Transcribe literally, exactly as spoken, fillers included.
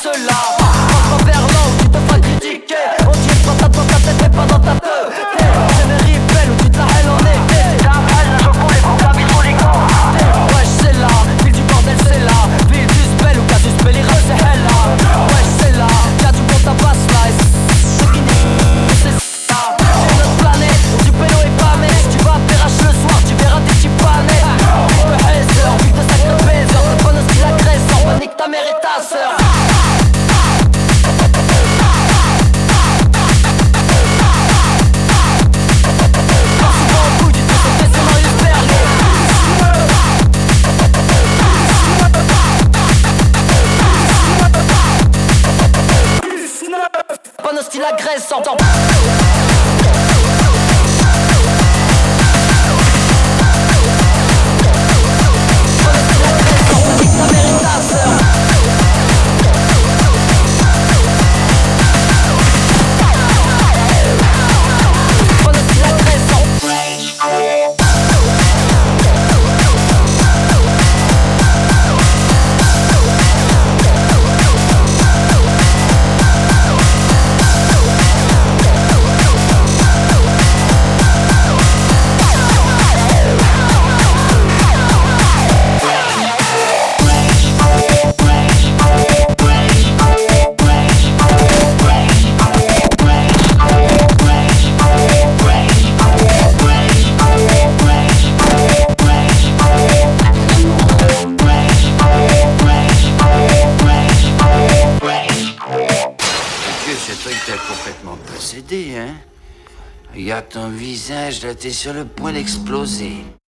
cela. Pense pas vers là où tu te feras critiquer. On dit pas ta dans ta tête et pas dans ta tête. T'es une ribelle où tu te la haine en été. C'est la haine, la joue pour les bons cabines pour les gants. Wesh c'est là, ville du bordel c'est là. Ville du spell ou cas du spell irre c'est elle là. Wesh c'est là, y'a du bon tabac là. Et c'est qui n'est c'est ça. C'est notre planète, du pélo est pas mais si tu vas à Perrache le soir, tu verras des petits panais. Vive de Hezer, vive de sacré baiser. C'est pas notre style agresseur, bah nique ta mère et ta sœur. Pas notre style agresseur. Ce truc t'a complètement possédé, hein? Regarde ton visage, là, t'es sur le point d'exploser.